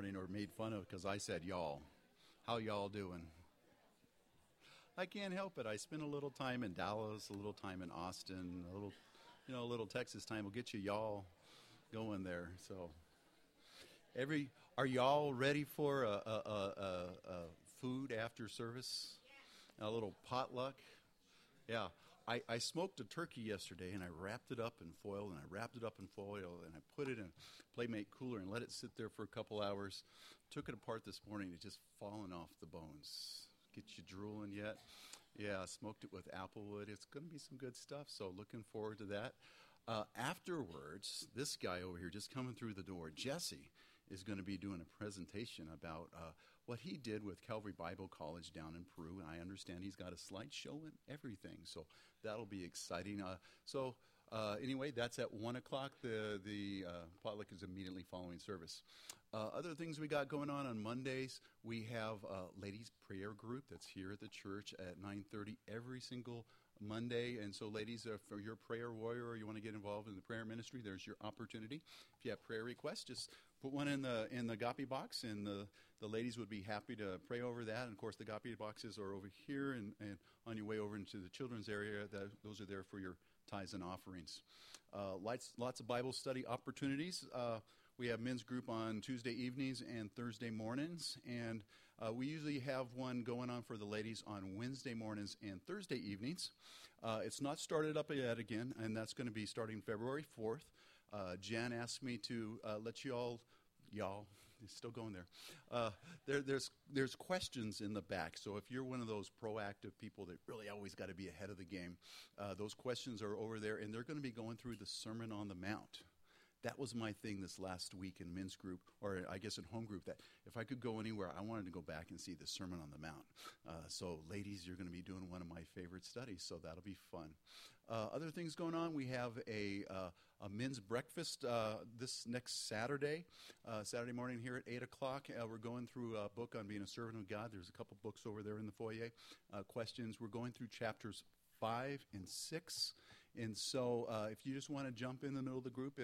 morning or made fun of because I said y'all. How y'all doing? I can't help it. I spent a little time in Dallas, a little time in Austin, a little Texas time will get you y'all going there. So, are y'all ready for a food after service? A little potluck? Yeah. I smoked a turkey yesterday, and I wrapped it up in foil, and I put it in a Playmate cooler and let it sit there for a couple hours. Took it apart this morning. It's just fallen off the bones. Get you drooling yet? Yeah, smoked it with applewood. It's going to be some good stuff, so looking forward to that. Afterwards, this guy over here just coming through the door, Jesse, is going to be doing a presentation about what he did with Calvary Bible College down in Peru, and I understand he's got a slideshow and everything, so that'll be exciting. Anyway, that's at 1 o'clock. The potluck is immediately following service. Other things we got going on Mondays, we have a ladies' prayer group that's here at the church at 9:30 every single Monday. And so, ladies, for your prayer warrior or you want to get involved in the prayer ministry, there's your opportunity. If you have prayer requests, just put one in the Agape box, and the ladies would be happy to pray over that. And, of course, the Agape boxes are over here, and on your way over into the children's area, those are there for your tithes and offerings. Lots of Bible study opportunities. We have men's group on Tuesday evenings and Thursday mornings, and we usually have one going on for the ladies on Wednesday mornings and Thursday evenings. It's not started up yet again, and that's going to be starting February 4th. Jan asked me to let y'all, it's still going there. There's questions in the back, so if you're one of those proactive people that really always got to be ahead of the game, those questions are over there, and they're going to be going through the Sermon on the Mount. That was my thing this last week in men's group, or I guess in home group, that if I could go anywhere, I wanted to go back and see the Sermon on the Mount. So, ladies, you're going to be doing one of my favorite studies, so that'll be fun. Other things going on, we have a men's breakfast this next Saturday morning here at 8 o'clock. We're going through a book on being a servant of God. There's a couple books over there in the foyer. Questions. We're going through chapters 5 and 6. And so if you just want to jump in the middle of the group,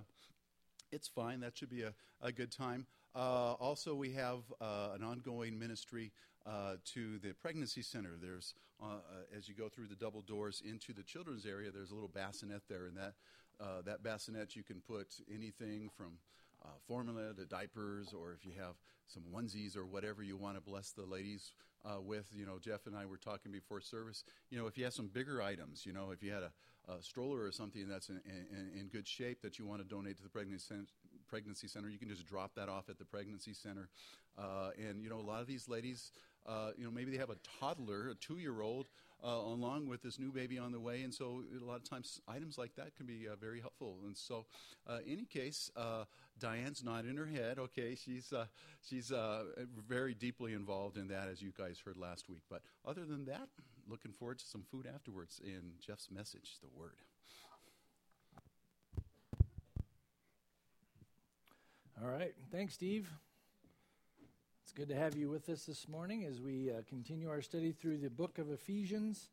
it's fine. That should be a good time. Also, we have an ongoing ministry to the pregnancy center. There's, as you go through the double doors into the children's area, there's a little bassinet there. And that bassinet, you can put anything from formula to diapers, or if you have some onesies or whatever you want to bless the ladies with. Jeff and I were talking before service. If you have some bigger items, if you had a stroller or something that's in good shape that you want to donate to the pregnancy center, you can just drop that off at the pregnancy center. And a lot of these ladies, maybe they have a toddler, a 2-year-old, along with this new baby on the way, and so a lot of times items like that can be very helpful. And so, any case, Diane's not in her head. Okay, she's very deeply involved in that, as you guys heard last week. But other than that, looking forward to some food afterwards in Jeff's message, the Word. All right, thanks, Steve. It's good to have you with us this morning as we continue our study through the book of Ephesians.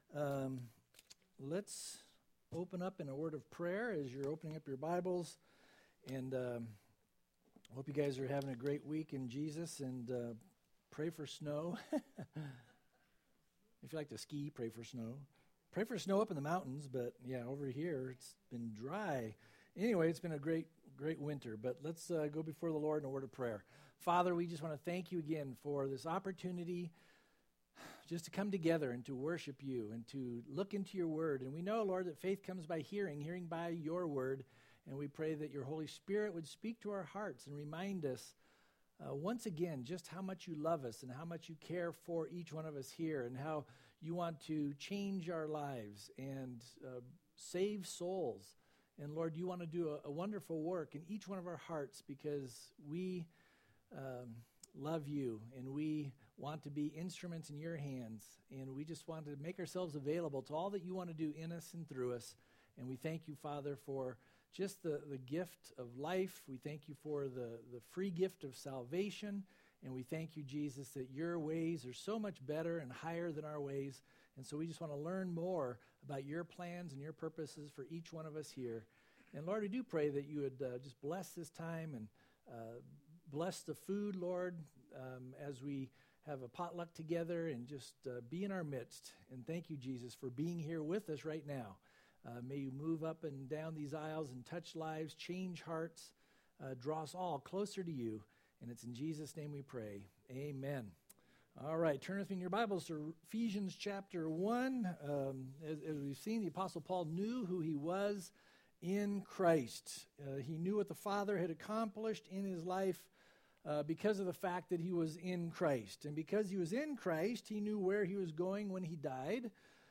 Let's open up in a word of prayer as you're opening up your Bibles. And I hope you guys are having a great week in Jesus, and pray for snow. If you like to ski, pray for snow. Pray for snow up in the mountains, but yeah, over here it's been dry. Anyway, it's been a great winter, but let's go before the Lord in a word of prayer. Father, we just want to thank you again for this opportunity just to come together and to worship you and to look into your word. And we know, Lord, that faith comes by hearing by your word. And we pray that your Holy Spirit would speak to our hearts and remind us once again just how much you love us and how much you care for each one of us here, and how you want to change our lives and save souls. And Lord, you want to do a wonderful work in each one of our hearts, because we love you and we want to be instruments in your hands. And we just want to make ourselves available to all that you want to do in us and through us. And we thank you, Father, for just the gift of life. We thank you for the free gift of salvation. And we thank you, Jesus, that your ways are so much better and higher than our ways. And so we just want to learn more about your plans and your purposes for each one of us here. And Lord, we do pray that you would just bless this time and bless the food, Lord, as we have a potluck together, and just be in our midst. And thank you, Jesus, for being here with us right now. May you move up and down these aisles and touch lives, change hearts, draw us all closer to you. And it's in Jesus' name we pray. Amen. All right, turn with me in your Bibles to Ephesians chapter 1. As we've seen, the Apostle Paul knew who he was in Christ. He knew what the Father had accomplished in his life because of the fact that he was in Christ. And because he was in Christ, he knew where he was going when he died.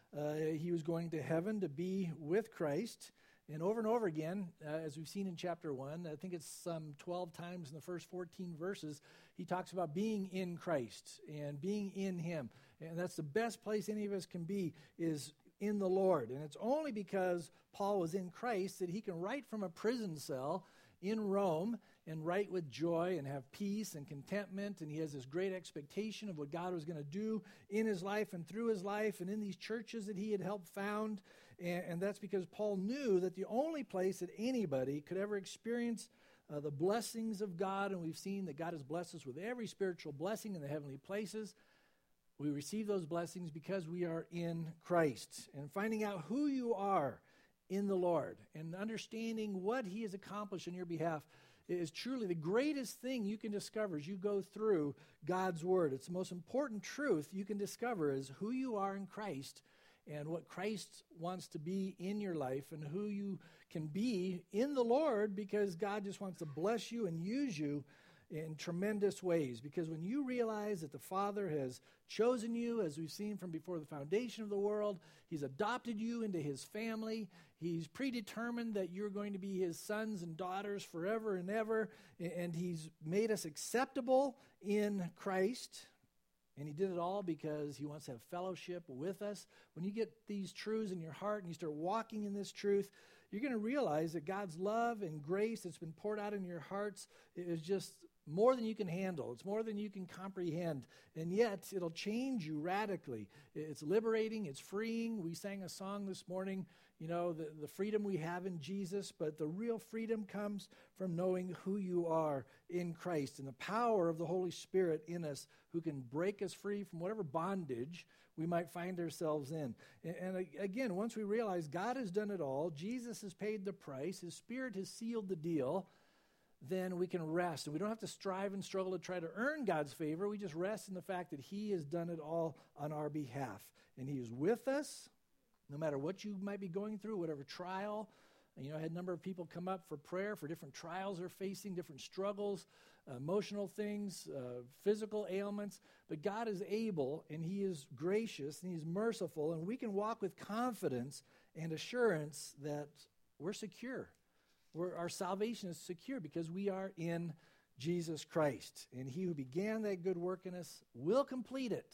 He was going to heaven to be with Christ. And over again, as we've seen in chapter 1, I think it's some 12 times in the first 14 verses, he talks about being in Christ and being in him. And that's the best place any of us can be, is in the Lord. And it's only because Paul was in Christ that he can write from a prison cell in Rome and write with joy and have peace and contentment. And he has this great expectation of what God was going to do in his life and through his life and in these churches that he had helped found. And that's because Paul knew that the only place that anybody could ever experience the blessings of God, and we've seen that God has blessed us with every spiritual blessing in the heavenly places, we receive those blessings because we are in Christ. And finding out who you are in the Lord and understanding what he has accomplished on your behalf is truly the greatest thing you can discover as you go through God's Word. It's the most important truth you can discover, is who you are in Christ and what Christ wants to be in your life, and who you can be in the Lord, because God just wants to bless you and use you in tremendous ways. Because when you realize that the Father has chosen you, as we've seen from before the foundation of the world, he's adopted you into his family, he's predetermined that you're going to be his sons and daughters forever and ever, and he's made us acceptable in Christ. And he did it all because he wants to have fellowship with us. When you get these truths in your heart and you start walking in this truth, you're going to realize that God's love and grace that's been poured out in your hearts is just more than you can handle. It's more than you can comprehend. And yet, it'll change you radically. It's liberating. It's freeing. We sang a song this morning, the freedom we have in Jesus, but the real freedom comes from knowing who you are in Christ and the power of the Holy Spirit in us, who can break us free from whatever bondage we might find ourselves in. And again, once we realize God has done it all, Jesus has paid the price, his Spirit has sealed the deal, then we can rest. And we don't have to strive and struggle to try to earn God's favor. We just rest in the fact that he has done it all on our behalf. And he is with us, no matter what you might be going through, whatever trial. I had a number of people come up for prayer for different trials they're facing, different struggles, emotional things, physical ailments. But God is able, and he is gracious, and he's merciful, and we can walk with confidence and assurance that we're secure. Our salvation is secure because we are in Jesus Christ. And he who began that good work in us will complete it.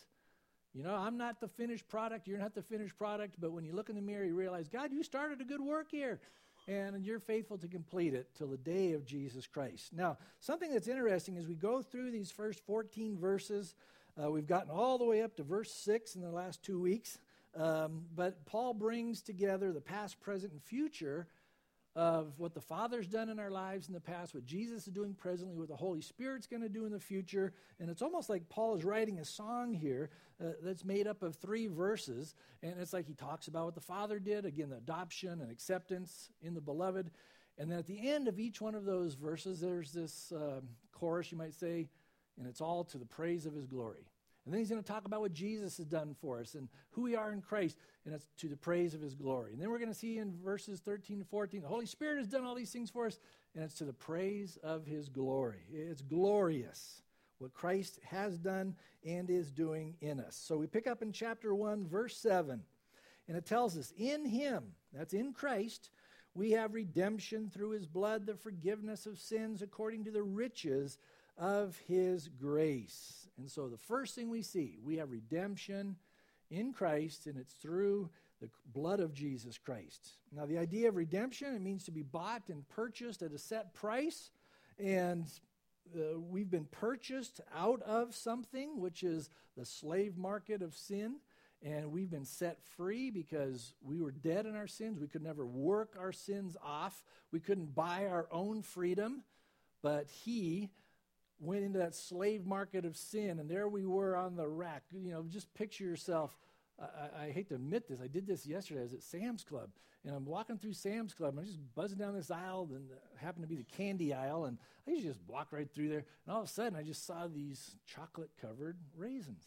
I'm not the finished product. You're not the finished product. But when you look in the mirror, you realize, God, you started a good work here. And you're faithful to complete it till the day of Jesus Christ. Now, something that's interesting as we go through these first 14 verses, we've gotten all the way up to verse 6 in the last 2 weeks. But Paul brings together the past, present, and future of what the Father's done in our lives in the past, what Jesus is doing presently, what the Holy Spirit's going to do in the future. And it's almost like Paul is writing a song here that's made up of 3 verses. And it's like he talks about what the Father did, again, the adoption and acceptance in the Beloved. And then at the end of each one of those verses, there's this chorus, you might say, and it's all to the praise of his glory. And then he's going to talk about what Jesus has done for us and who we are in Christ, and it's to the praise of his glory. And then we're going to see in verses 13 to 14, the Holy Spirit has done all these things for us, and it's to the praise of his glory. It's glorious what Christ has done and is doing in us. So we pick up in chapter 1, verse 7, and it tells us, in him, that's in Christ, we have redemption through his blood, the forgiveness of sins according to the riches of his grace. And so the first thing we see, we have redemption in Christ, and it's through the blood of Jesus Christ. Now, the idea of redemption, it means to be bought and purchased at a set price, and we've been purchased out of something, which is the slave market of sin, and we've been set free because we were dead in our sins. We could never work our sins off. We couldn't buy our own freedom, but he went into that slave market of sin, and there we were on the rack. Just picture yourself. I hate to admit this. I did this yesterday. I was at Sam's Club, and I'm walking through Sam's Club, and I'm just buzzing down this aisle, and it happened to be the candy aisle, and I usually just walk right through there, and all of a sudden, I just saw these chocolate-covered raisins.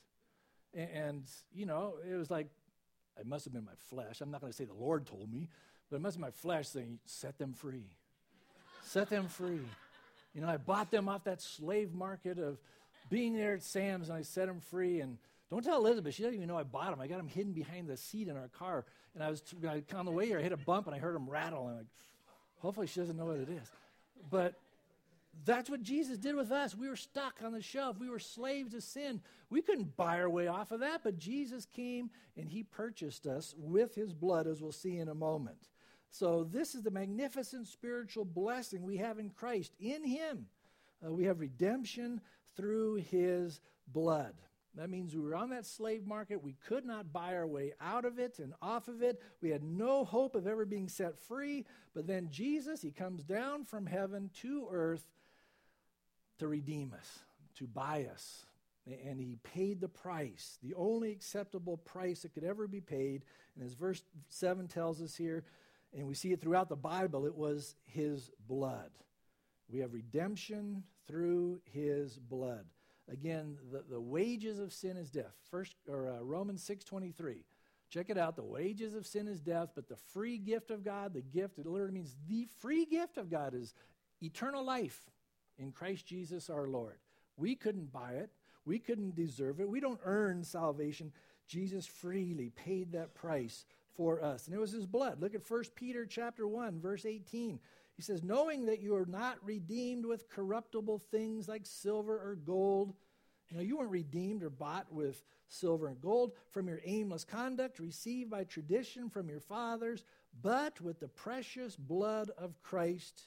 And it was like, it must have been my flesh. I'm not going to say the Lord told me, but it must have been my flesh saying, set them free. Set them free. I bought them off that slave market of being there at Sam's, and I set them free, and don't tell Elizabeth. She doesn't even know I bought them. I got them hidden behind the seat in our car. And on the way here, I hit a bump, and I heard them rattle. And hopefully she doesn't know what it is. But that's what Jesus did with us. We were stuck on the shelf. We were slaves to sin. We couldn't buy our way off of that. But Jesus came, and he purchased us with his blood, as we'll see in a moment. So this is the magnificent spiritual blessing we have in Christ. In him, we have redemption through his blood. That means we were on that slave market. We could not buy our way out of it and off of it. We had no hope of ever being set free. But then Jesus, he comes down from heaven to earth to redeem us, to buy us. And he paid the price, the only acceptable price that could ever be paid. And as verse 7 tells us here, and we see it throughout the Bible, it was his blood. We have redemption through his blood. Again, the wages of sin is death. Romans 6:23. Check it out. The wages of sin is death, but the free gift of God, it literally means the free gift of God is eternal life in Christ Jesus our Lord. We couldn't buy it. We couldn't deserve it. We don't earn salvation. Jesus freely paid that price for us. And it was his blood. Look at 1 Peter chapter 1, verse 18. He says, knowing that you are not redeemed with corruptible things like silver or gold. You weren't redeemed or bought with silver and gold from your aimless conduct received by tradition from your fathers, but with the precious blood of Christ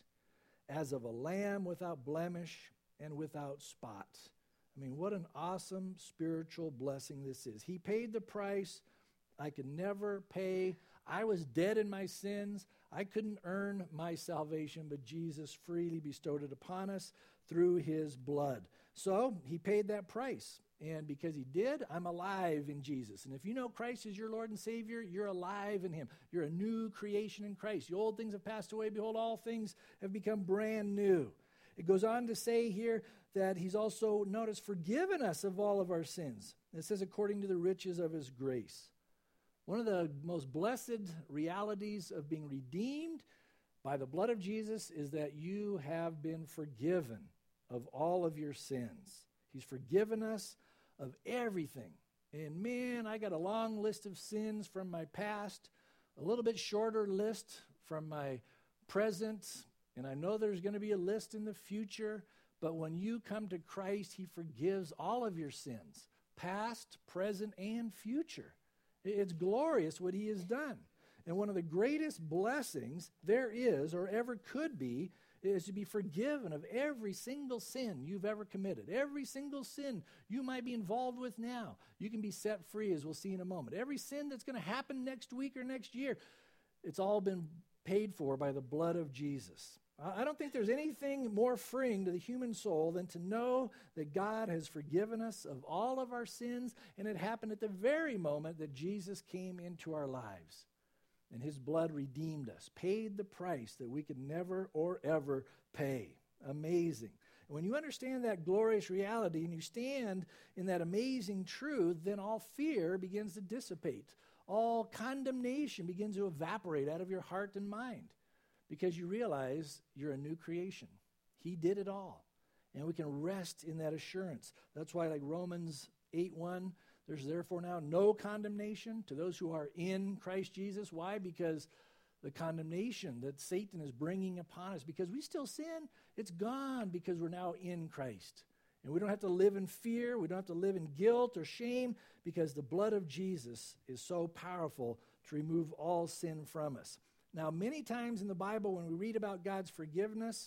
as of a lamb without blemish and without spot. What an awesome spiritual blessing this is. He paid the price I could never pay. I was dead in my sins. I couldn't earn my salvation, but Jesus freely bestowed it upon us through his blood. So he paid that price. And because he did, I'm alive in Jesus. And if you know Christ is your Lord and Savior, you're alive in him. You're a new creation in Christ. The old things have passed away. Behold, all things have become brand new. It goes on to say here that he's also, notice, forgiven us of all of our sins. It says, according to the riches of his grace. One of the most blessed realities of being redeemed by the blood of Jesus is that you have been forgiven of all of your sins. He's forgiven us of everything. And man, I got a long list of sins from my past, a little bit shorter list from my present, and I know there's going to be a list in the future, but when you come to Christ, he forgives all of your sins, past, present, and future. It's glorious what he has done. And one of the greatest blessings there is or ever could be is to be forgiven of every single sin you've ever committed. Every single sin you might be involved with now, you can be set free, as we'll see in a moment. Every sin that's going to happen next week or next year, it's all been paid for by the blood of Jesus. I don't think there's anything more freeing to the human soul than to know that God has forgiven us of all of our sins, and it happened at the very moment that Jesus came into our lives. And his blood redeemed us, paid the price that we could never or ever pay. Amazing. And when you understand that glorious reality and you stand in that amazing truth, then all fear begins to dissipate. All condemnation begins to evaporate out of your heart and mind because you realize you're a new creation. He did it all. And we can rest in that assurance. That's why, like Romans 8:1, there's therefore now no condemnation to those who are in Christ Jesus. Why? Because the condemnation that Satan is bringing upon us, because we still sin, it's gone because we're now in Christ. And we don't have to live in fear. We don't have to live in guilt or shame because the blood of Jesus is so powerful to remove all sin from us. Now, many times in the Bible when we read about God's forgiveness,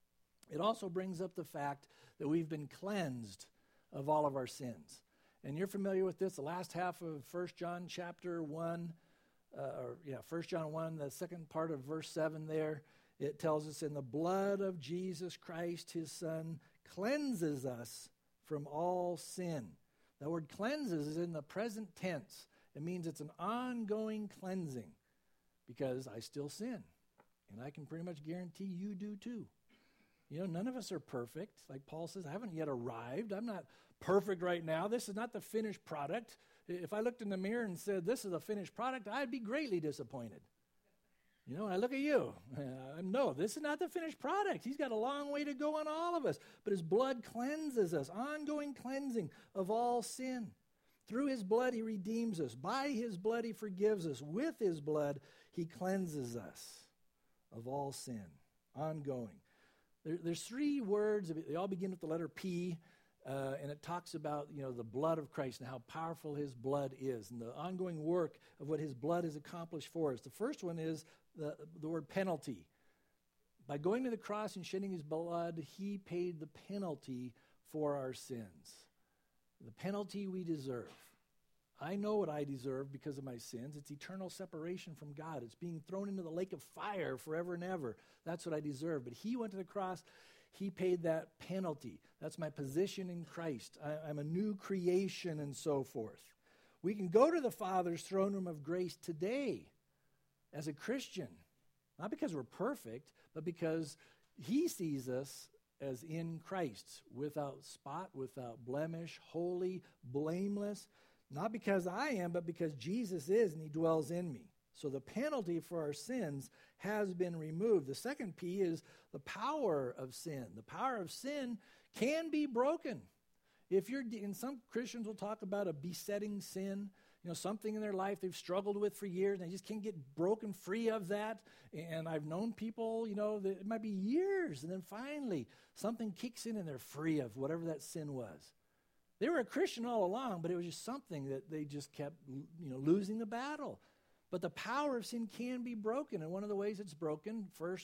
it also brings up the fact that we've been cleansed of all of our sins. And you're familiar with this, the last half of 1 John chapter 1, 1 John 1, the second part of verse 7 there, it tells us, in the blood of Jesus Christ, his Son, cleanses us from all sin. The word cleanses is in the present tense. It means it's an ongoing cleansing because I still sin. And I can pretty much guarantee you do too. You know, none of us are perfect. Like Paul says, I haven't yet arrived. I'm not perfect right now. This is not the finished product. If I looked in the mirror and said, this is a finished product, I'd be greatly disappointed. You know, I look at you. No, this is not the finished product. He's got a long way to go on all of us. But his blood cleanses us, ongoing cleansing of all sin. Through his blood, he redeems us. By his blood, he forgives us. With his blood, he cleanses us of all sin, ongoing. There's three words. They all begin with the letter P, and it talks about, you know, the blood of Christ and how powerful his blood is and the ongoing work of what his blood has accomplished for us. The first one is the word penalty. By going to the cross and shedding his blood, he paid the penalty for our sins. The penalty we deserve. I know what I deserve because of my sins. It's eternal separation from God. It's being thrown into the lake of fire forever and ever. That's what I deserve. But he went to the cross. He paid that penalty. That's my position in Christ. I'm a new creation and so forth. We can go to the Father's throne room of grace today as a Christian. Not because we're perfect, but because he sees us as in Christ, without spot, without blemish, holy, blameless. Not because I am, but because Jesus is and he dwells in me. So the penalty for our sins has been removed. The second P is the power of sin. The power of sin can be broken. And some Christians will talk about a besetting sin, you know, something in their life they've struggled with for years, and they just can't get broken free of that. And I've known people, you know, that it might be years, and then finally something kicks in and they're free of whatever that sin was. They were a Christian all along, but it was just something that they just kept, you know, losing the battle. But the power of sin can be broken, and one of the ways it's broken, 1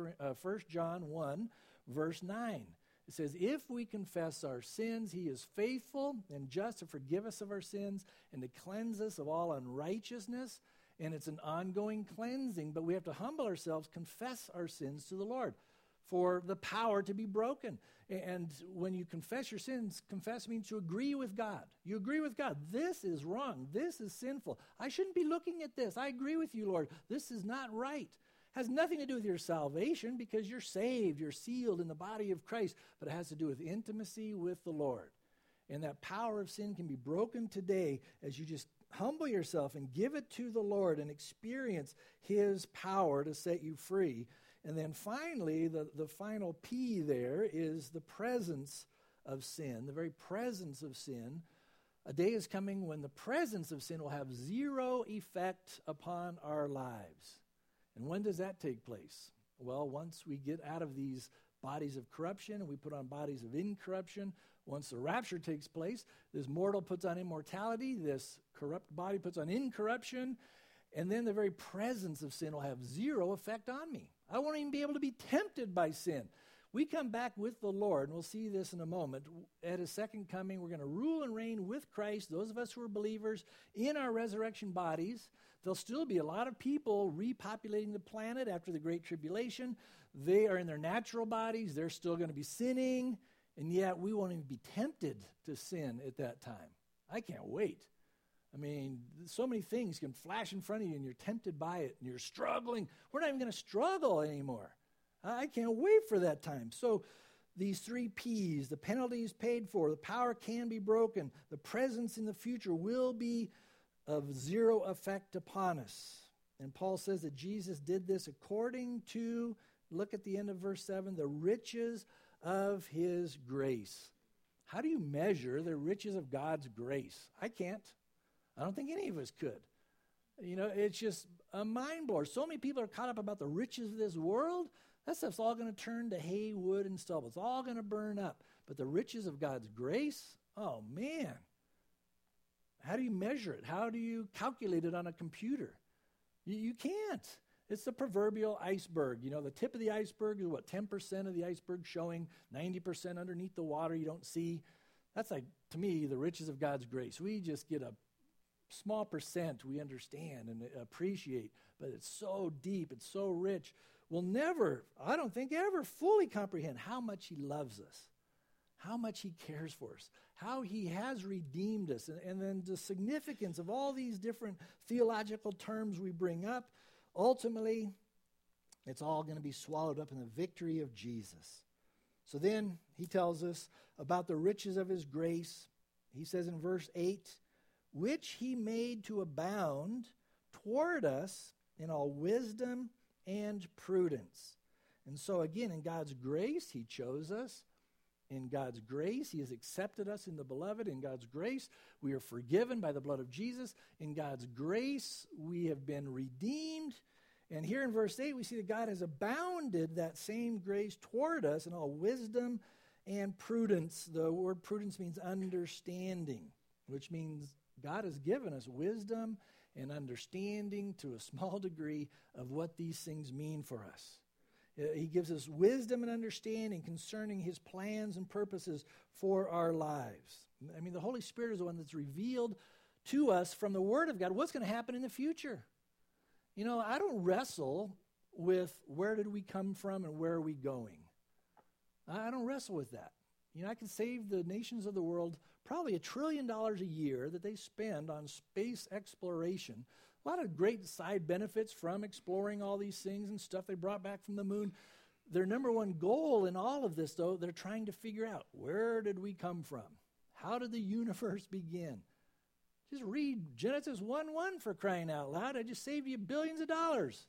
John 1, verse 9. It says, if we confess our sins, he is faithful and just to forgive us of our sins and to cleanse us of all unrighteousness. And it's an ongoing cleansing, but we have to humble ourselves, confess our sins to the Lord for the power to be broken. And when you confess your sins, confess means to agree with God. You agree with God. This is wrong. This is sinful. I shouldn't be looking at this. I agree with you, Lord. This is not right. Has nothing to do with your salvation because you're saved, you're sealed in the body of Christ, but it has to do with intimacy with the Lord. And that power of sin can be broken today as you just humble yourself and give it to the Lord and experience his power to set you free. And then finally, the final P there is the presence of sin, the very presence of sin. A day is coming when the presence of sin will have zero effect upon our lives. And when does that take place? Well, once we get out of these bodies of corruption and we put on bodies of incorruption, once the rapture takes place, this mortal puts on immortality, this corrupt body puts on incorruption, and then the very presence of sin will have zero effect on me. I won't even be able to be tempted by sin. We come back with the Lord, and we'll see this in a moment. At his second coming, we're going to rule and reign with Christ, those of us who are believers, in our resurrection bodies. There'll still be a lot of people repopulating the planet after the Great Tribulation. They are in their natural bodies. They're still going to be sinning, and yet we won't even be tempted to sin at that time. I can't wait. I mean, so many things can flash in front of you, and you're tempted by it, and you're struggling. We're not even going to struggle anymore. I can't wait for that time. So these three P's, the penalty is paid for, the power can be broken, the presence in the future will be of zero effect upon us. And Paul says that Jesus did this according to, look at the end of verse 7, the riches of his grace. How do you measure the riches of God's grace? I can't. I don't think any of us could. You know, it's just a mind blower. So many people are caught up about the riches of this world. That stuff's all going to turn to hay, wood, and stubble. It's all going to burn up. But the riches of God's grace, oh man. How do you measure it? How do you calculate it on a computer? You can't. It's the proverbial iceberg. You know, the tip of the iceberg is what, 10% of the iceberg showing, 90% underneath the water you don't see. That's like, to me, the riches of God's grace. We just get a small percent we understand and appreciate, but it's so deep, it's so rich. We'll never, I don't think, ever fully comprehend how much he loves us. how much he cares for us, how he has redeemed us, and then the significance of all these different theological terms we bring up. Ultimately, it's all going to be swallowed up in the victory of Jesus. So then he tells us about the riches of his grace. He says in verse 8, which he made to abound toward us in all wisdom and prudence. And so again, in God's grace, he chose us. In God's grace, he has accepted us in the beloved. In God's grace, we are forgiven by the blood of Jesus. In God's grace, we have been redeemed. And here in verse 8, we see that God has abounded that same grace toward us in all wisdom and prudence. The word prudence means understanding, which means God has given us wisdom and understanding to a small degree of what these things mean for us. He gives us wisdom and understanding concerning his plans and purposes for our lives. I mean, the Holy Spirit is the one that's revealed to us from the Word of God what's going to happen in the future. You know, I don't wrestle with where did we come from and where are we going. I don't wrestle with that. You know, I can save the nations of the world probably $1 trillion a year that they spend on space exploration. A lot of great side benefits from exploring all these things and stuff they brought back from the moon. Their number one goal in all of this, though, they're trying to figure out, where did we come from? How did the universe begin? Just read Genesis 1:1 for crying out loud. I just saved you billions of dollars.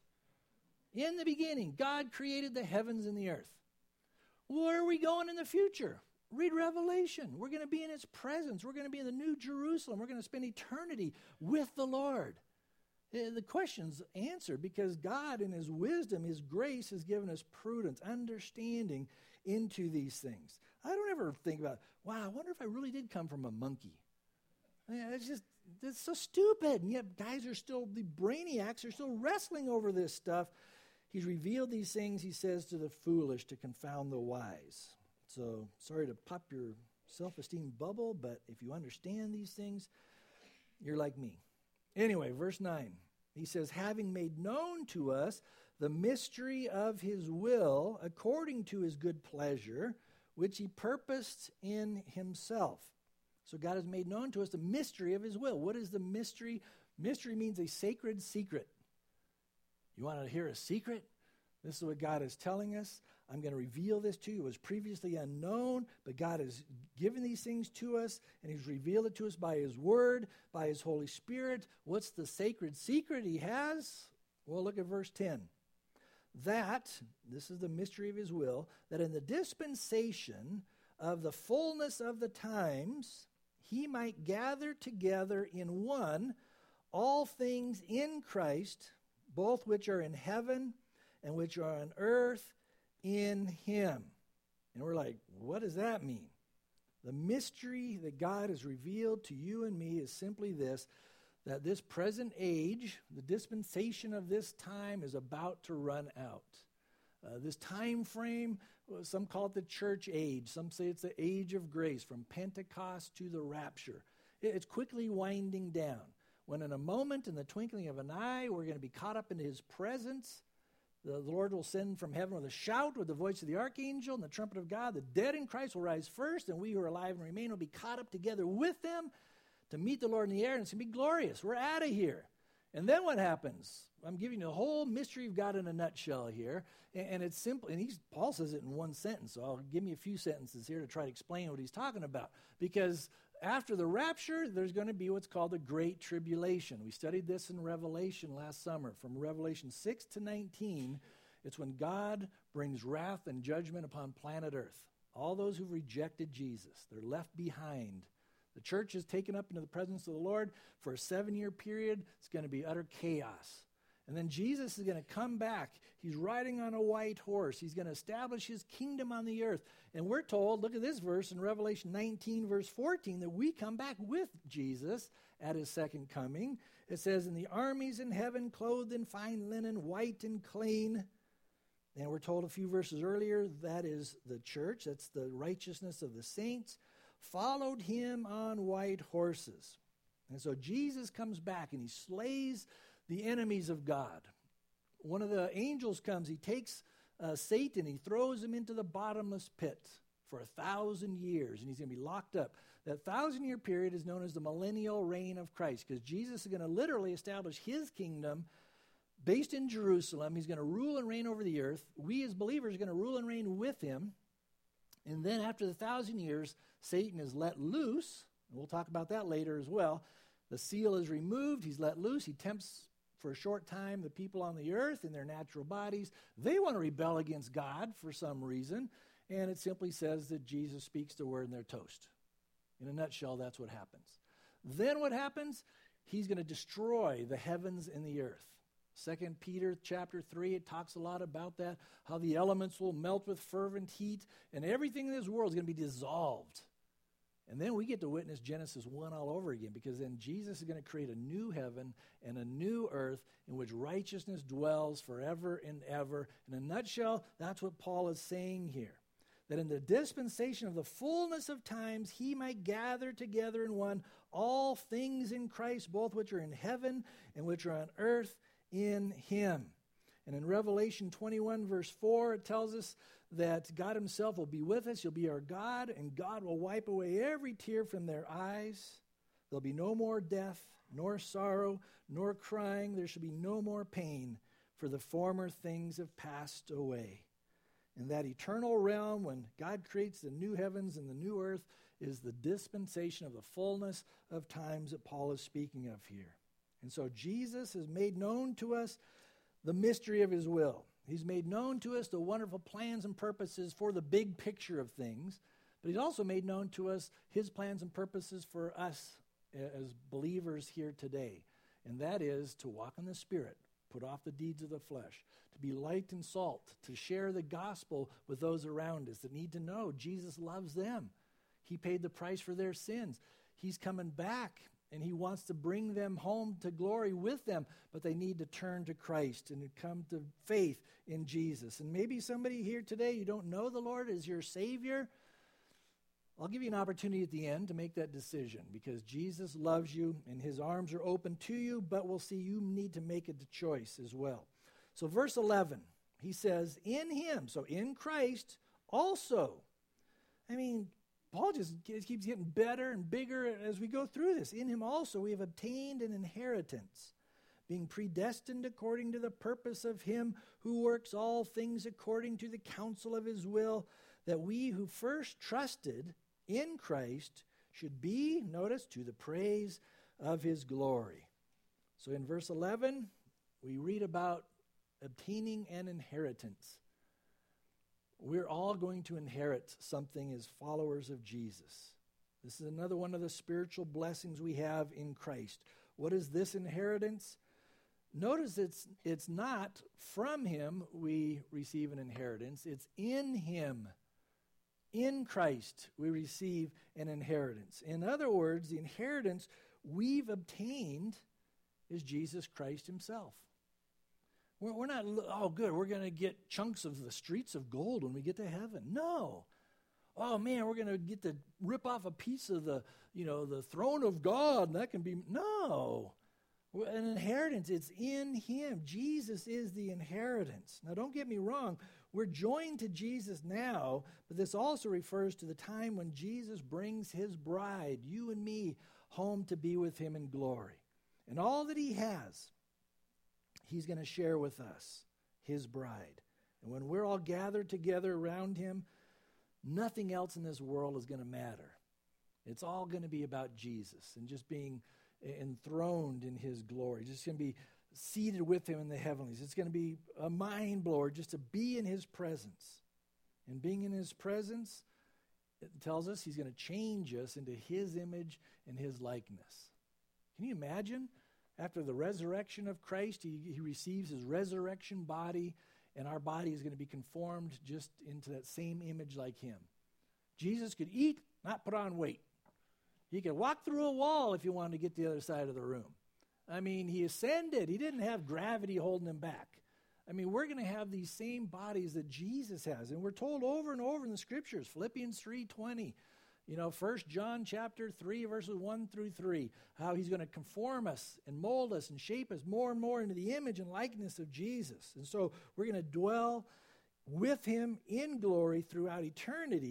In the beginning, God created the heavens and the earth. Where are we going in the future? Read Revelation. We're going to be in his presence. We're going to be in the New Jerusalem. We're going to spend eternity with the Lord. The question's answered because God in his wisdom, his grace has given us prudence, understanding into these things. I don't ever think about, wow, I wonder if I really did come from a monkey. I mean, it's so stupid. And yet guys are still, the brainiacs are still wrestling over this stuff. He's revealed these things, he says, to the foolish to confound the wise. So sorry to pop your self-esteem bubble, but if you understand these things, you're like me. Anyway, verse 9, he says, having made known to us the mystery of his will according to his good pleasure, which he purposed in himself. So God has made known to us the mystery of his will. What is the mystery? Mystery means a sacred secret. You want to hear a secret? This is what God is telling us. I'm going to reveal this to you. It was previously unknown, but God has given these things to us, and he's revealed it to us by his word, by his Holy Spirit. What's the sacred secret he has? Well, look at verse 10. That, this is the mystery of his will, that in the dispensation of the fullness of the times, he might gather together in one all things in Christ, both which are in heaven and which are on earth in him. And we're like, what does that mean? The mystery that God has revealed to you and me is simply this, that this present age, the dispensation of this time is about to run out. This time frame, some call it the church age. Some say it's the age of grace, from Pentecost to the rapture. It's quickly winding down. When in a moment, in the twinkling of an eye, we're going to be caught up into his presence. The Lord will send from heaven with a shout, with the voice of the archangel and the trumpet of God. The dead in Christ will rise first, and we who are alive and remain will be caught up together with them to meet the Lord in the air, and it's going to be glorious. We're out of here. And then what happens? I'm giving you the whole mystery of God in a nutshell here, and it's simple. And Paul says it in one sentence, so I'll give me a few sentences here to try to explain what he's talking about. Because after the rapture, there's going to be what's called the Great Tribulation. We studied this in Revelation last summer. From Revelation 6 to 19, it's when God brings wrath and judgment upon planet Earth. All those who've rejected Jesus, they're left behind. The church is taken up into the presence of the Lord for a 7-year period. It's going to be utter chaos. And then Jesus is going to come back. He's riding on a white horse. He's going to establish his kingdom on the earth. And we're told, look at this verse in Revelation 19, verse 14, that we come back with Jesus at his second coming. It says, "And the armies in heaven, clothed in fine linen, white and clean." And we're told a few verses earlier, that is the church. That's the righteousness of the saints. Followed him on white horses. And so Jesus comes back and he slays the enemies of God. One of the angels comes, he takes Satan, he throws him into the bottomless pit for 1,000 years, and he's going to be locked up. That 1,000-year period is known as the millennial reign of Christ, because Jesus is going to literally establish his kingdom based in Jerusalem. He's going to rule and reign over the earth. We as believers are going to rule and reign with him. And then after the 1,000 years, Satan is let loose. And we'll talk about that later as well. The seal is removed. He's let loose. He tempts for a short time the people on the earth in their natural bodies. They want to rebel against God for some reason. And it simply says that Jesus speaks the word and they're toast. In a nutshell, that's what happens. Then what happens? He's going to destroy the heavens and the earth. 2 Peter chapter 3, it talks a lot about that, how the elements will melt with fervent heat, and everything in this world is going to be dissolved. And then we get to witness Genesis 1 all over again, because then Jesus is going to create a new heaven and a new earth in which righteousness dwells forever and ever. In a nutshell, that's what Paul is saying here. That in the dispensation of the fullness of times, he might gather together in one all things in Christ, both which are in heaven and which are on earth in him. And in Revelation 21, verse 4, it tells us that God himself will be with us. He'll be our God, and God will wipe away every tear from their eyes. There'll be no more death, nor sorrow, nor crying. There shall be no more pain, for the former things have passed away. And that eternal realm, when God creates the new heavens and the new earth, is the dispensation of the fullness of times that Paul is speaking of here. And so Jesus has made known to us the mystery of his will. He's made known to us the wonderful plans and purposes for the big picture of things, but he's also made known to us his plans and purposes for us as believers here today. And that is to walk in the Spirit, put off the deeds of the flesh, to be light and salt, to share the gospel with those around us that need to know Jesus loves them. He paid the price for their sins. He's coming back, and he wants to bring them home to glory with them, but they need to turn to Christ and to come to faith in Jesus. And maybe somebody here today, you don't know the Lord as your Savior. I'll give you an opportunity at the end to make that decision, because Jesus loves you and his arms are open to you, but we'll see you need to make a choice as well. So verse 11, he says, in him, so in Christ also. I mean, Paul just keeps getting better and bigger as we go through this. In him also we have obtained an inheritance, being predestined according to the purpose of him who works all things according to the counsel of his will, that we who first trusted in Christ should be, notice, to the praise of his glory. So in verse 11, we read about obtaining an inheritance. We're all going to inherit something as followers of Jesus. This is another one of the spiritual blessings we have in Christ. What is this inheritance? Notice it's not from him we receive an inheritance. It's in him. In Christ we receive an inheritance. In other words, the inheritance we've obtained is Jesus Christ himself. We're not, oh good, we're going to get chunks of the streets of gold when we get to heaven. No. Oh man, we're going to get to rip off a piece of the throne of God, and that can be, no. An inheritance, it's in him. Jesus is the inheritance. Now don't get me wrong, we're joined to Jesus now, but this also refers to the time when Jesus brings his bride, you and me, home to be with him in glory. And all that he has, he's going to share with us, his bride. And when we're all gathered together around him, nothing else in this world is going to matter. It's all going to be about Jesus and just being enthroned in his glory. Just going to be seated with him in the heavenlies. It's going to be a mind blower just to be in his presence. And being in his presence, it tells us he's going to change us into his image and his likeness. Can you imagine? After the resurrection of Christ, he receives his resurrection body, and our body is going to be conformed just into that same image like him. Jesus could eat, not put on weight. He could walk through a wall if he wanted to get to the other side of the room. I mean, he ascended. He didn't have gravity holding him back. I mean, we're going to have these same bodies that Jesus has, and we're told over and over in the scriptures, Philippians 3:20, 1 John chapter 3, verses 1 through 3, how he's going to conform us and mold us and shape us more and more into the image and likeness of Jesus. And so we're going to dwell with him in glory throughout eternity,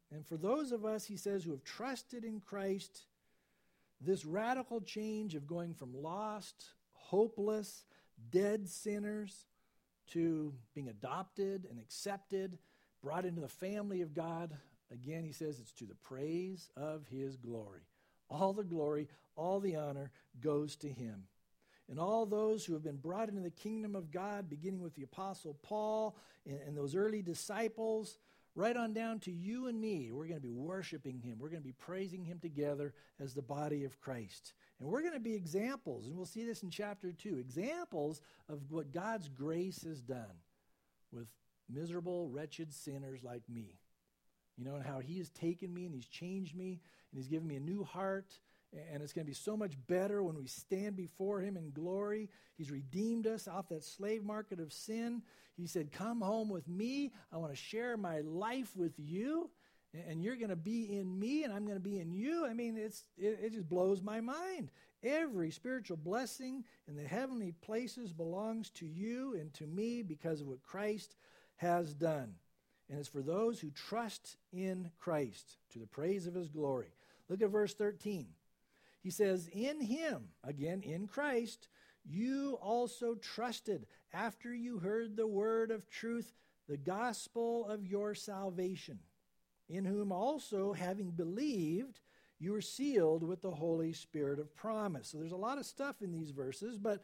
And for those of us, he says, who have trusted in Christ, this radical change of going from lost, hopeless, dead sinners to being adopted and accepted, brought into the family of God, again, he says it's to the praise of his glory. All the glory, all the honor goes to him. And all those who have been brought into the kingdom of God, beginning with the Apostle Paul and those early disciples, right on down to you and me, we're going to be worshiping him. We're going to be praising him together as the body of Christ. And we're going to be examples, and we'll see this in chapter 2, examples of what God's grace has done with miserable, wretched sinners like me. You know, and how he has taken me and he's changed me and he's given me a new heart. And it's going to be so much better when we stand before him in glory. He's redeemed us off that slave market of sin. He said, come home with me. I want to share my life with you. And you're going to be in me and I'm going to be in you. I mean, it just blows my mind. Every spiritual blessing in the heavenly places belongs to you and to me because of what Christ has done. And it's for those who trust in Christ to the praise of his glory. Look at verse 13. He says, in him, again, in Christ, you also trusted after you heard the word of truth, the gospel of your salvation, in whom also, having believed, you were sealed with the Holy Spirit of promise. So there's a lot of stuff in these verses, but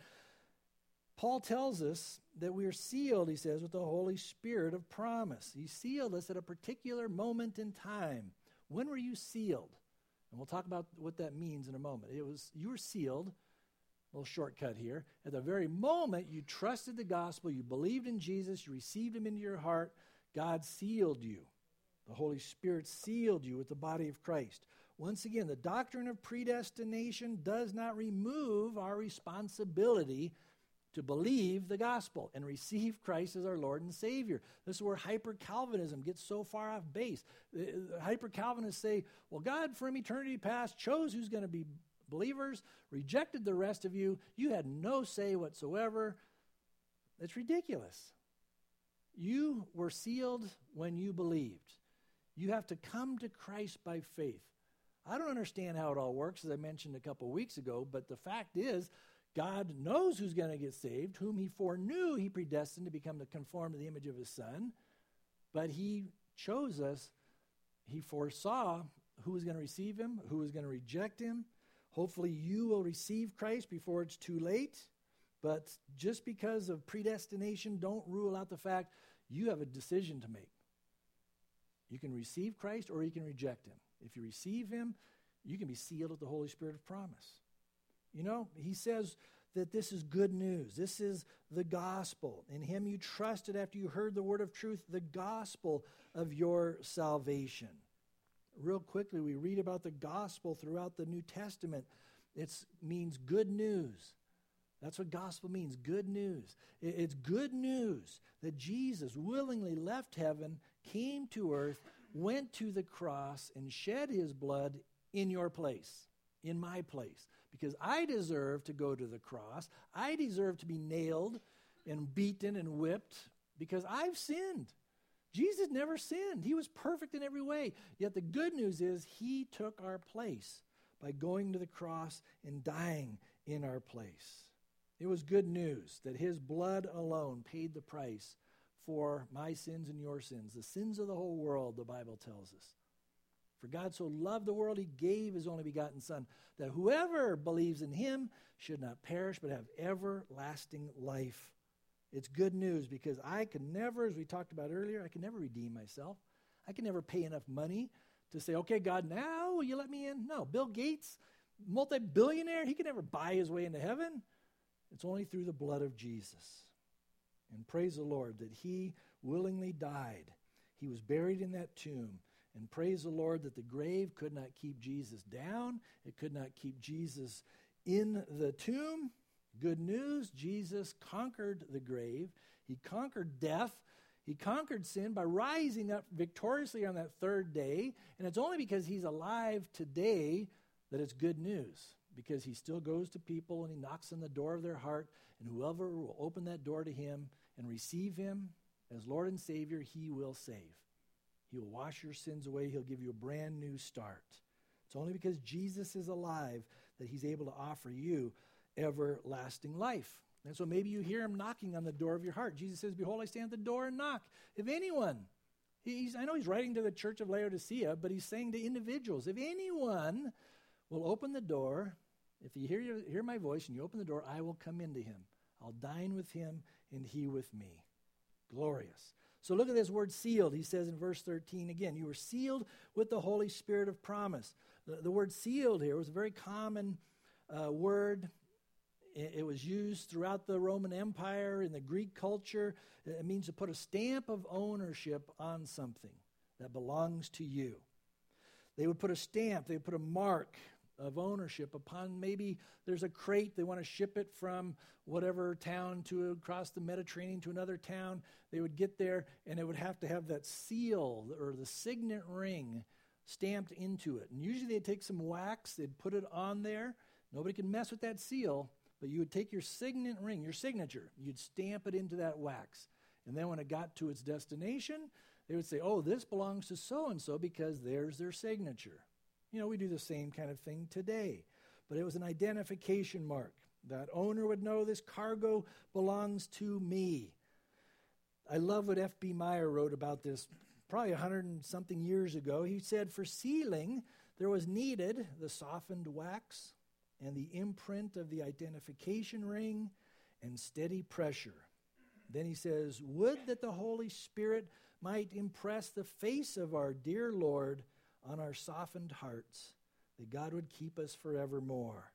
Paul tells us that we are sealed, he says, with the Holy Spirit of promise. He sealed us at a particular moment in time. When were you sealed? And we'll talk about what that means in a moment. You were sealed, a little shortcut here, at the very moment you trusted the gospel, you believed in Jesus, you received him into your heart, God sealed you. The Holy Spirit sealed you with the body of Christ. Once again, the doctrine of predestination does not remove our responsibility to believe the gospel and receive Christ as our Lord and Savior. This is where hyper-Calvinism gets so far off base. Hyper-Calvinists say, well, God from eternity past chose who's going to be believers, rejected the rest of you. You had no say whatsoever. It's ridiculous. You were sealed when you believed. You have to come to Christ by faith. I don't understand how it all works, as I mentioned a couple weeks ago, but the fact is, God knows who's going to get saved, whom he foreknew he predestined to become conformed to the image of his Son, but he chose us. He foresaw who was going to receive him, who was going to reject him. Hopefully you will receive Christ before it's too late, but just because of predestination, don't rule out the fact you have a decision to make. You can receive Christ or you can reject him. If you receive him, you can be sealed with the Holy Spirit of promise. You know, he says that this is good news. This is the gospel. In him you trusted after you heard the word of truth, the gospel of your salvation. Real quickly, we read about the gospel throughout the New Testament. It means good news. That's what gospel means, good news. It's good news that Jesus willingly left heaven, came to earth, went to the cross, and shed his blood in your place, in my place. Because I deserve to go to the cross. I deserve to be nailed and beaten and whipped because I've sinned. Jesus never sinned. He was perfect in every way. Yet the good news is he took our place by going to the cross and dying in our place. It was good news that his blood alone paid the price for my sins and your sins, the sins of the whole world, the Bible tells us. For God so loved the world, he gave his only begotten Son, that whoever believes in him should not perish, but have everlasting life. It's good news because I can never, as we talked about earlier, I can never redeem myself. I can never pay enough money to say, okay, God, now will you let me in? No, Bill Gates, multi-billionaire, he can never buy his way into heaven. It's only through the blood of Jesus. And praise the Lord that he willingly died. He was buried in that tomb. And praise the Lord that the grave could not keep Jesus down. It could not keep Jesus in the tomb. Good news, Jesus conquered the grave. He conquered death. He conquered sin by rising up victoriously on that third day. And it's only because he's alive today that it's good news. Because he still goes to people and he knocks on the door of their heart. And whoever will open that door to him and receive him as Lord and Savior, he will save. He will wash your sins away. He'll give you a brand new start. It's only because Jesus is alive that he's able to offer you everlasting life. And so maybe you hear him knocking on the door of your heart. Jesus says, behold, I stand at the door and knock. If anyone, I know he's writing to the church of Laodicea, but he's saying to individuals, if anyone will open the door, if you hear my voice and you open the door, I will come into him. I'll dine with him and he with me. Glorious. So look at this word sealed. He says in verse 13 again, you were sealed with the Holy Spirit of promise. The word sealed here was a very common word. It was used throughout the Roman Empire, in the Greek culture. It means to put a stamp of ownership on something that belongs to you. They would put a stamp, they would put a mark of ownership upon, maybe there's a crate, they want to ship it from whatever town to across the Mediterranean to another town. They would get there and it would have to have that seal or the signet ring stamped into it. And usually they'd take some wax, they'd put it on there. Nobody could mess with that seal, but you would take your signet ring, your signature, you'd stamp it into that wax. And then when it got to its destination, they would say, oh, this belongs to so-and-so because there's their signature. You know, we do the same kind of thing today. But it was an identification mark. That owner would know this cargo belongs to me. I love what F.B. Meyer wrote about this probably 100 and something years ago. He said, for sealing, there was needed the softened wax and the imprint of the identification ring and steady pressure. Then he says, would that the Holy Spirit might impress the face of our dear Lord on our softened hearts, that God would keep us forevermore.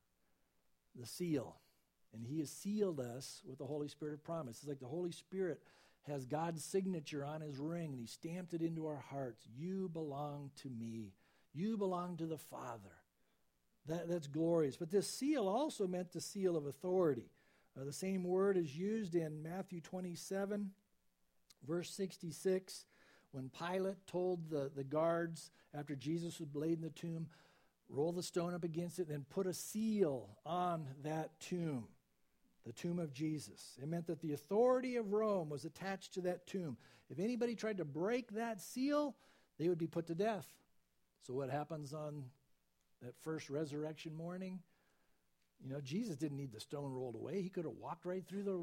The seal. And he has sealed us with the Holy Spirit of promise. It's like the Holy Spirit has God's signature on his ring, and he stamped it into our hearts. You belong to me. You belong to the Father. That's glorious. But this seal also meant the seal of authority. The same word is used in Matthew 27, verse 66, when Pilate told the guards, after Jesus was laid in the tomb, roll the stone up against it, and put a seal on that tomb, the tomb of Jesus. It meant that the authority of Rome was attached to that tomb. If anybody tried to break that seal, they would be put to death. So what happens on that first resurrection morning? You know, Jesus didn't need the stone rolled away. He could have walked right through the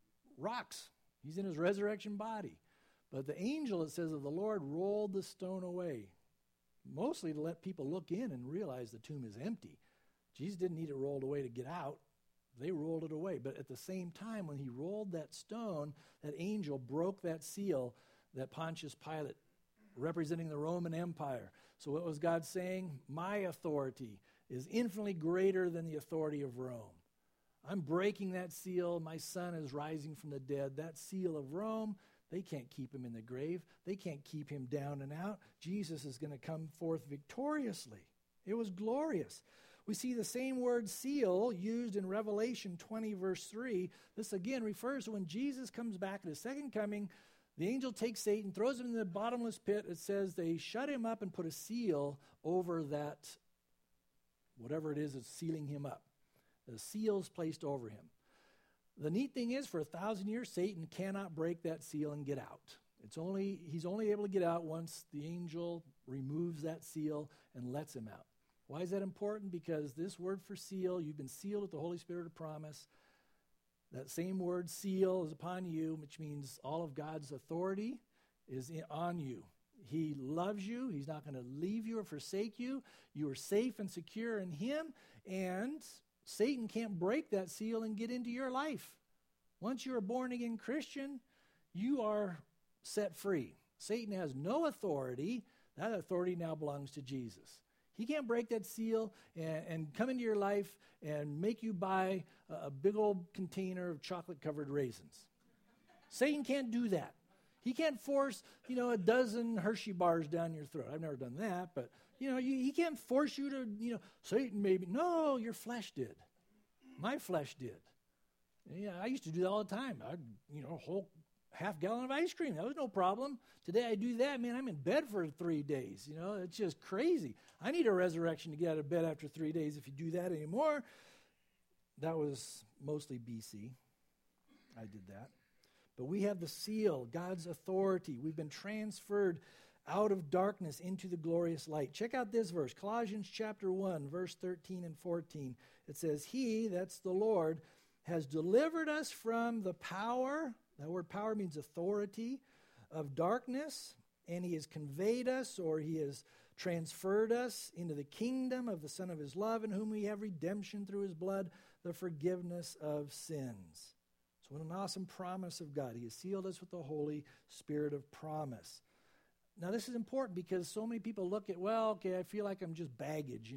rocks. He's in his resurrection body. But the angel, it says, of the Lord rolled the stone away, mostly to let people look in and realize the tomb is empty. Jesus didn't need it rolled away to get out. They rolled it away. But at the same time, when he rolled that stone, that angel broke that seal that Pontius Pilate, representing the Roman Empire. So what was God saying? My authority is infinitely greater than the authority of Rome. I'm breaking that seal. My son is rising from the dead. That seal of Rome, they can't keep him in the grave. They can't keep him down and out. Jesus is going to come forth victoriously. It was glorious. We see the same word seal used in Revelation 20, verse 3. This again refers to when Jesus comes back at his second coming. The angel takes Satan, throws him in the bottomless pit. It says they shut him up and put a seal over that, whatever it is that's sealing him up. The seal's placed over him. The neat thing is, for 1,000 years, Satan cannot break that seal and get out. He's only able to get out once the angel removes that seal and lets him out. Why is that important? Because this word for seal, you've been sealed with the Holy Spirit of promise. That same word, seal, is upon you, which means all of God's authority is on you. He loves you. He's not going to leave you or forsake you. You are safe and secure in him, and Satan can't break that seal and get into your life. Once you're a born-again Christian, you are set free. Satan has no authority. That authority now belongs to Jesus. He can't break that seal and come into your life and make you buy a big old container of chocolate-covered raisins. Satan can't do that. He can't force, a dozen Hershey bars down your throat. I've never done that, but, he can't force you to, Satan maybe. No, your flesh did. My flesh did. Yeah, I used to do that all the time. A whole half-gallon of ice cream. That was no problem. Today I do that, man, I'm in bed for 3 days. It's just crazy. I need a resurrection to get out of bed after 3 days if you do that anymore. That was mostly BC. I did that. But we have the seal, God's authority. We've been transferred out of darkness into the glorious light. Check out this verse, Colossians chapter 1, verse 13 and 14. It says, He, that's the Lord, has delivered us from the power, that word power means authority, of darkness, and He has conveyed us, or He has transferred us into the kingdom of the Son of His love, in whom we have redemption through His blood, the forgiveness of sins. So what an awesome promise of God. He has sealed us with the Holy Spirit of promise. Now this is important because so many people look at, well, okay, I feel like I'm just baggage,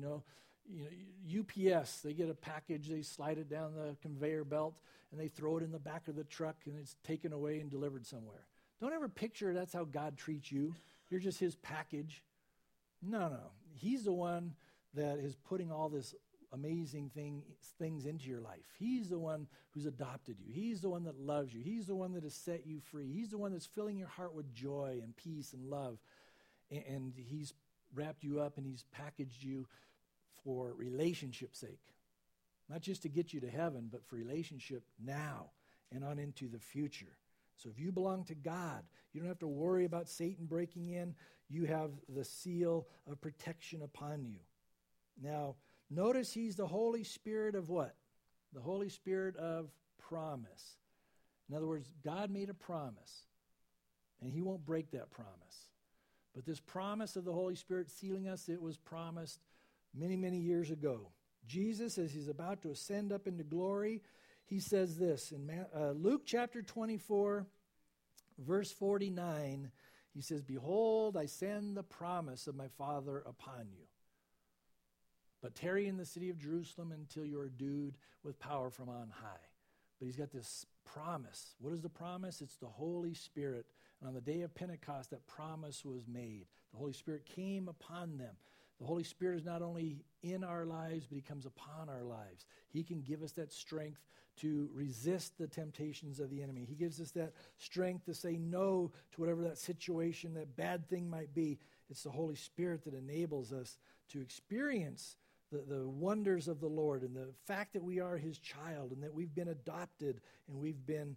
UPS, they get a package, they slide it down the conveyor belt, and they throw it in the back of the truck, and it's taken away and delivered somewhere. Don't ever picture that's how God treats you. You're just His package. No. He's the one that is putting all this amazing things into your life. He's the one who's adopted you. He's the one that loves you. He's the one that has set you free. He's the one that's filling your heart with joy and peace and love. And He's wrapped you up and He's packaged you for relationship's sake. Not just to get you to heaven, but for relationship now and on into the future. So if you belong to God, you don't have to worry about Satan breaking in. You have the seal of protection upon you. Now, notice He's the Holy Spirit of what? The Holy Spirit of promise. In other words, God made a promise, and He won't break that promise. But this promise of the Holy Spirit sealing us, it was promised many, many years ago. Jesus, as He's about to ascend up into glory, He says this in Luke chapter 24, verse 49, He says, Behold, I send the promise of my Father upon you. But tarry in the city of Jerusalem until you are endued with power from on high. But He's got this promise. What is the promise? It's the Holy Spirit. And on the day of Pentecost, that promise was made. The Holy Spirit came upon them. The Holy Spirit is not only in our lives, but He comes upon our lives. He can give us that strength to resist the temptations of the enemy. He gives us that strength to say no to whatever that situation, that bad thing might be. It's the Holy Spirit that enables us to experience the wonders of the Lord and the fact that we are His child and that we've been adopted and we've been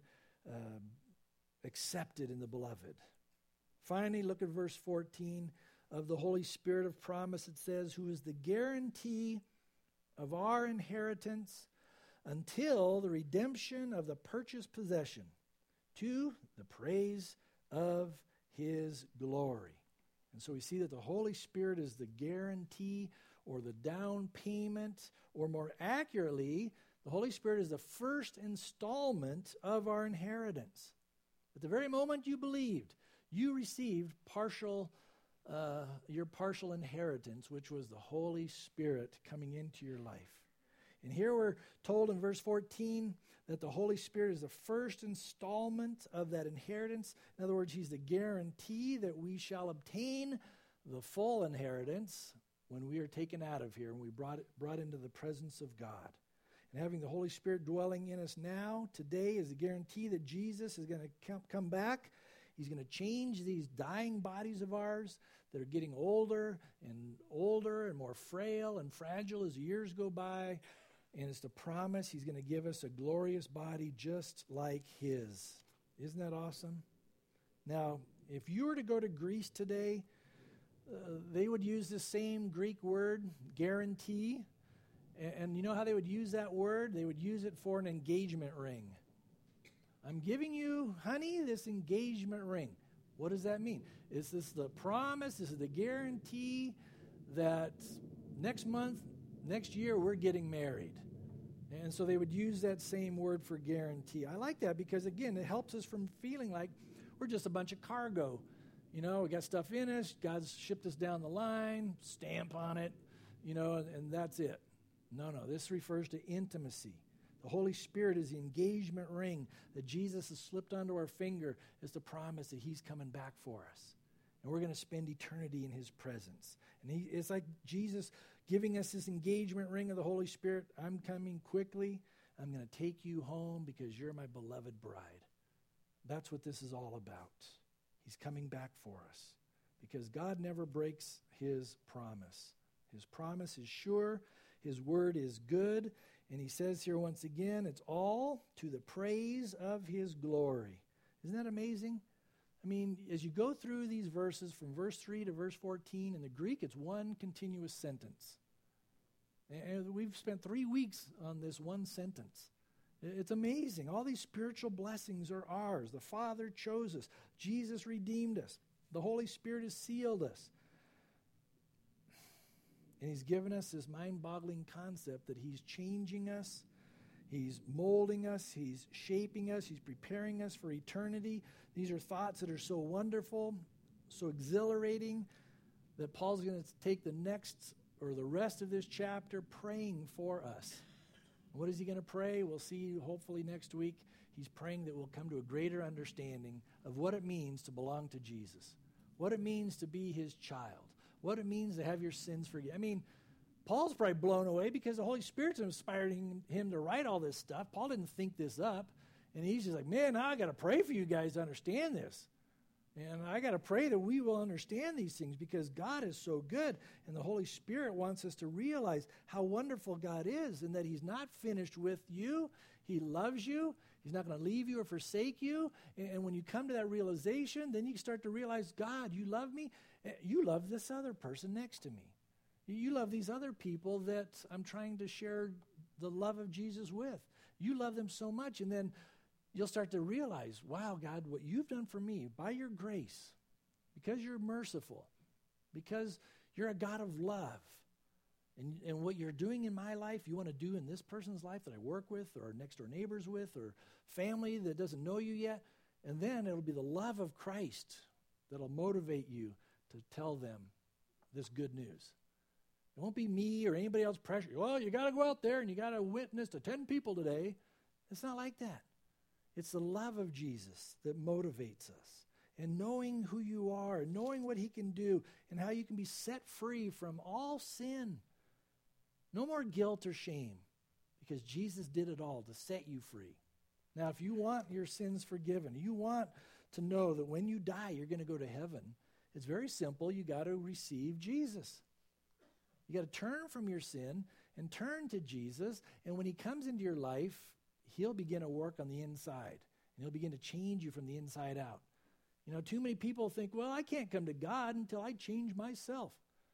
accepted in the beloved. Finally, look at verse 14 of the Holy Spirit of promise. It says, who is the guarantee of our inheritance until the redemption of the purchased possession to the praise of His glory. And so we see that the Holy Spirit is the guarantee or the down payment, or more accurately, the Holy Spirit is the first installment of our inheritance. At the very moment you believed, you received your partial inheritance, which was the Holy Spirit coming into your life. And here we're told in verse 14 that the Holy Spirit is the first installment of that inheritance. In other words, He's the guarantee that we shall obtain the full inheritance when we are taken out of here and we brought into the presence of God. And having the Holy Spirit dwelling in us now, today, is the guarantee that Jesus is going to come back. He's going to change these dying bodies of ours that are getting older and more frail and fragile as the years go by. And it's the promise He's going to give us a glorious body just like His. Isn't that awesome? Now, if you were to go to Greece today, they would use the same Greek word, guarantee. And you know how they would use that word? They would use it for an engagement ring. I'm giving you, honey, this engagement ring. What does that mean? Is this the promise? This is the guarantee that next month, next year, we're getting married. And so they would use that same word for guarantee. I like that because, again, it helps us from feeling like we're just a bunch of cargo. We got stuff in us. God's shipped us down the line, stamp on it, and that's it. No, this refers to intimacy. The Holy Spirit is the engagement ring that Jesus has slipped onto our finger as the promise that He's coming back for us. And we're going to spend eternity in His presence. And it's like Jesus giving us this engagement ring of the Holy Spirit. I'm coming quickly. I'm going to take you home because you're my beloved bride. That's what this is all about. He's coming back for us because God never breaks His promise. His promise is sure. His word is good. And He says here once again, it's all to the praise of His glory. Isn't that amazing? I mean, as you go through these verses from verse 3 to verse 14, in the Greek, it's one continuous sentence. And we've spent 3 weeks on this one sentence. It's amazing. All these spiritual blessings are ours. The Father chose us. Jesus redeemed us. The Holy Spirit has sealed us. And he's given us this mind-boggling concept that he's changing us, he's molding us, he's shaping us, he's preparing us for eternity. These are thoughts that are so wonderful, so exhilarating, that Paul's going to take the rest of this chapter praying for us. What is he going to pray? We'll see hopefully next week. He's praying that we'll come to a greater understanding of what it means to belong to Jesus, what it means to be his child, what it means to have your sins forgiven. I mean, Paul's probably blown away because the Holy Spirit's inspiring him to write all this stuff. Paul didn't think this up. And he's just like, man, now I got to pray for you guys to understand this. And I got to pray that we will understand these things because God is so good. And the Holy Spirit wants us to realize how wonderful God is and that he's not finished with you. He loves you. He's not going to leave you or forsake you. And when you come to that realization, then you start to realize, God, you love me. You love this other person next to me. You love these other people that I'm trying to share the love of Jesus with. You love them so much. And then you'll start to realize, wow, God, what you've done for me by your grace, because you're merciful, because you're a God of love, and what you're doing in my life, you want to do in this person's life that I work with or next door neighbors with or family that doesn't know you yet. And then it'll be the love of Christ that'll motivate you to tell them this good news. It won't be me or anybody else pressure. Well, you got to go out there and you got to witness to 10 people today. It's not like that. It's the love of Jesus that motivates us. And knowing who you are, and knowing what he can do, and how you can be set free from all sin. No more guilt or shame, because Jesus did it all to set you free. Now, if you want your sins forgiven, you want to know that when you die, you're going to go to heaven, it's very simple. You got to receive Jesus. You got to turn from your sin and turn to Jesus. And when he comes into your life, he'll begin to work on the inside. And he'll begin to change you from the inside out. You know, too many people think, well, I can't come to God until I change myself.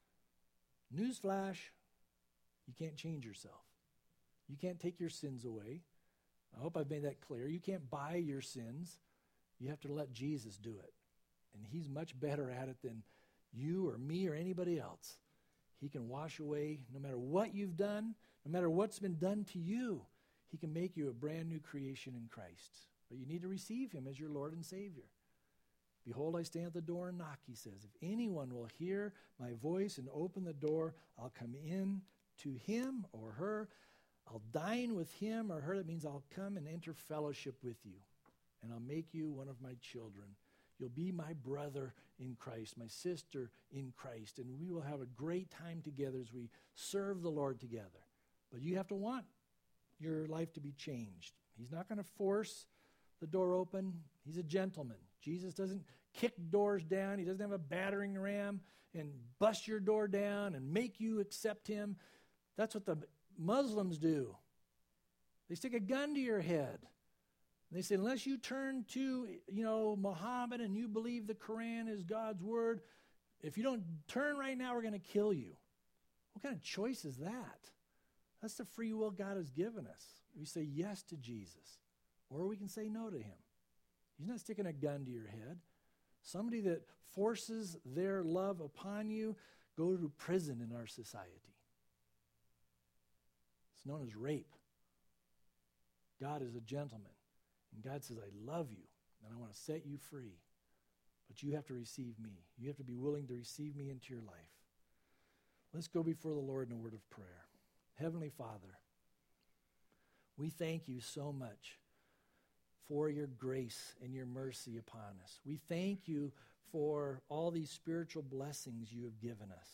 Newsflash, you can't change yourself. You can't take your sins away. I hope I've made that clear. You can't buy your sins. You have to let Jesus do it. And he's much better at it than you or me or anybody else. He can wash away no matter what you've done, no matter what's been done to you. He can make you a brand new creation in Christ. But you need to receive him as your Lord and Savior. Behold, I stand at the door and knock, he says. If anyone will hear my voice and open the door, I'll come in to him or her. I'll dine with him or her. That means I'll come and enter fellowship with you. And I'll make you one of my children. You'll be my brother in Christ, my sister in Christ. And we will have a great time together as we serve the Lord together. But you have to want your life to be changed. He's not going to force the door open. He's a gentleman. Jesus doesn't kick doors down. He doesn't have a battering ram and bust your door down and make you accept him. That's what the Muslims do. They stick a gun to your head. And they say, unless you turn to, Muhammad and you believe the Quran is God's word, if you don't turn right now, we're going to kill you. What kind of choice is that? That's the free will God has given us. We say yes to Jesus, or we can say no to him. He's not sticking a gun to your head. Somebody that forces their love upon you go to prison in our society. It's known as rape. God is a gentleman. And God says, I love you, and I want to set you free. But you have to receive me. You have to be willing to receive me into your life. Let's go before the Lord in a word of prayer. Heavenly Father, we thank you so much for your grace and your mercy upon us. We thank you for all these spiritual blessings you have given us.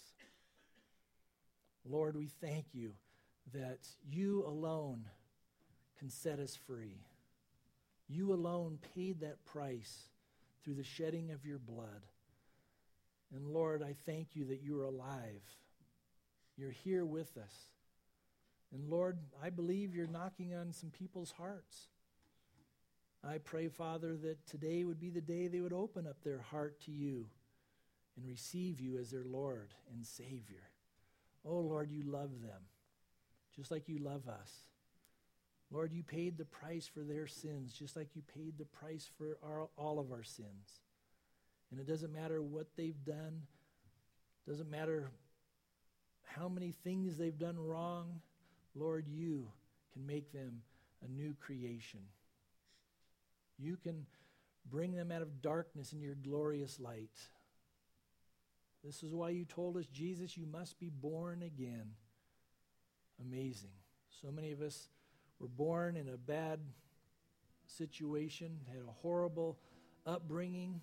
Lord, we thank you that you alone can set us free. You alone paid that price through the shedding of your blood. And Lord, I thank you that you are alive. You're here with us. And Lord, I believe you're knocking on some people's hearts. I pray, Father, that today would be the day they would open up their heart to you and receive you as their Lord and Savior. Oh, Lord, you love them just like you love us. Lord, you paid the price for their sins just like you paid the price for all of our sins. And it doesn't matter what they've done. Doesn't matter how many things they've done wrong. Lord, you can make them a new creation. You can bring them out of darkness in your glorious light. This is why you told us, Jesus, you must be born again. Amazing. So many of us were born in a bad situation, had a horrible upbringing,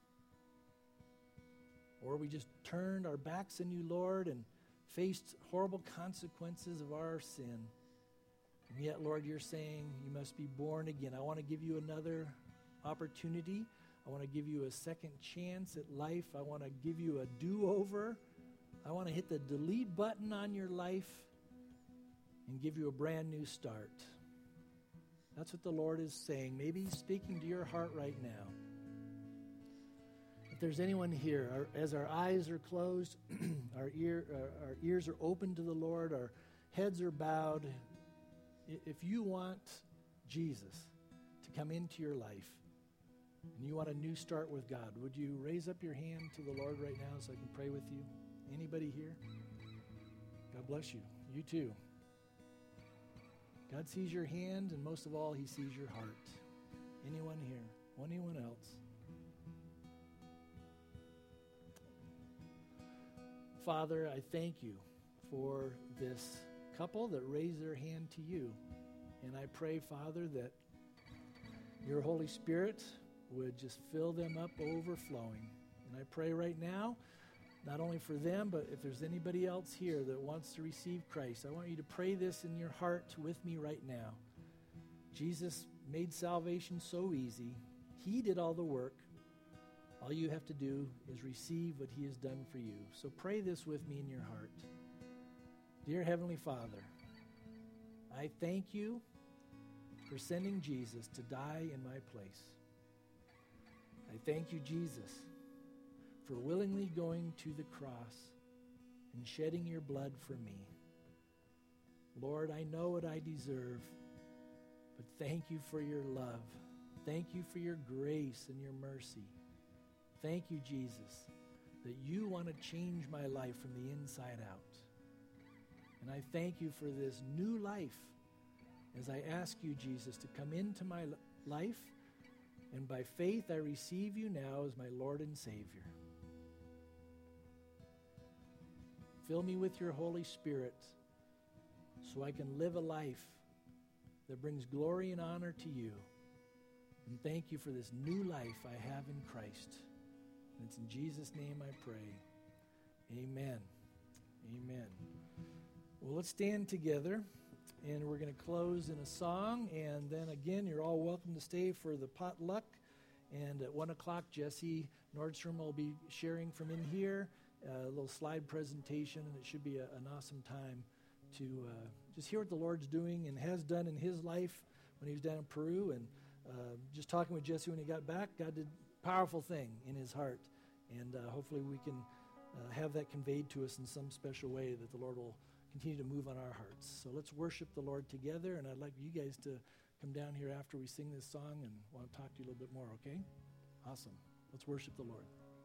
or we just turned our backs on you, Lord, and faced horrible consequences of our sin. And yet, Lord, you're saying you must be born again. I want to give you another opportunity. I want to give you a second chance at life. I want to give you a do-over. I want to hit the delete button on your life and give you a brand new start. That's what the Lord is saying. Maybe he's speaking to your heart right now. If there's anyone here, as our eyes are closed, our ears are open to the Lord, our heads are bowed, if you want Jesus to come into your life and you want a new start with God, would you raise up your hand to the Lord right now so I can pray with you? Anybody here? God bless you. You too. God sees your hand, and most of all, he sees your heart. Anyone here? Anyone else? Father, I thank you for this couple that raised their hand to you. And I pray, Father, that your Holy Spirit would just fill them up overflowing. And I pray right now, not only for them, but if there's anybody else here that wants to receive Christ, I want you to pray this in your heart with me right now. Jesus made salvation so easy. He did all the work. All you have to do is receive what he has done for you. So pray this with me in your heart. Dear Heavenly Father, I thank you for sending Jesus to die in my place. I thank you, Jesus, for willingly going to the cross and shedding your blood for me. Lord, I know what I deserve, but thank you for your love. Thank you for your grace and your mercy. Thank you, Jesus, that you want to change my life from the inside out. And I thank you for this new life as I ask you, Jesus, to come into my life, and by faith I receive you now as my Lord and Savior. Fill me with your Holy Spirit so I can live a life that brings glory and honor to you. And thank you for this new life I have in Christ. And it's in Jesus' name I pray. Amen. Amen. Well, let's stand together, and we're going to close in a song. And then again, you're all welcome to stay for the potluck. And at 1 o'clock, Jesse Nordstrom will be sharing from in here a little slide presentation, and it should be an awesome time to just hear what the Lord's doing and has done in his life when he was down in Peru. And just talking with Jesse when he got back, God did a powerful thing in his heart. And hopefully we can have that conveyed to us in some special way that the Lord will continue to move on our hearts. So let's worship the Lord together, and I'd like you guys to come down here after we sing this song and want to talk to you a little bit more, okay? Awesome. Let's worship the Lord.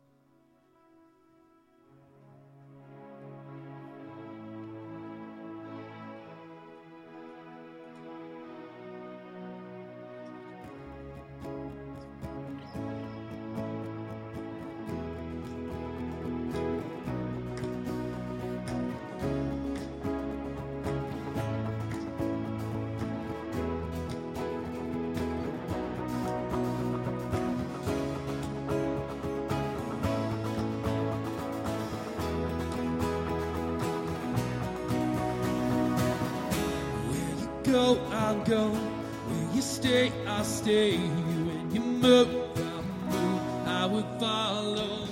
Go, I'll go. Where you stay, I'll stay. When you move, I'll move. I will follow.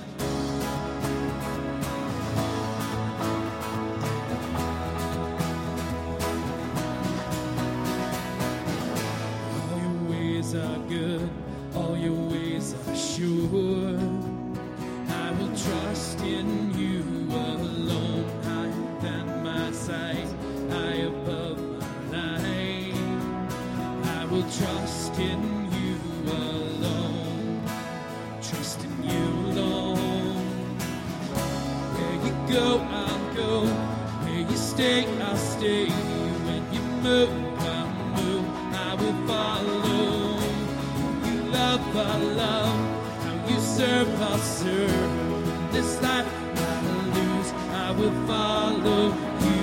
All your ways ways are good, all your ways are sure. I will trust in you alone, higher than my sight, high above my life. I will trust in you alone, trust in you alone. Where you go, I'll go. Where you stay, I'll stay. When you move, I'll move. I will follow. You love, I'll love. How you serve, I'll serve. This life I'll lose. I will follow you.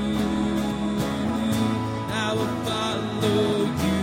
I will follow you.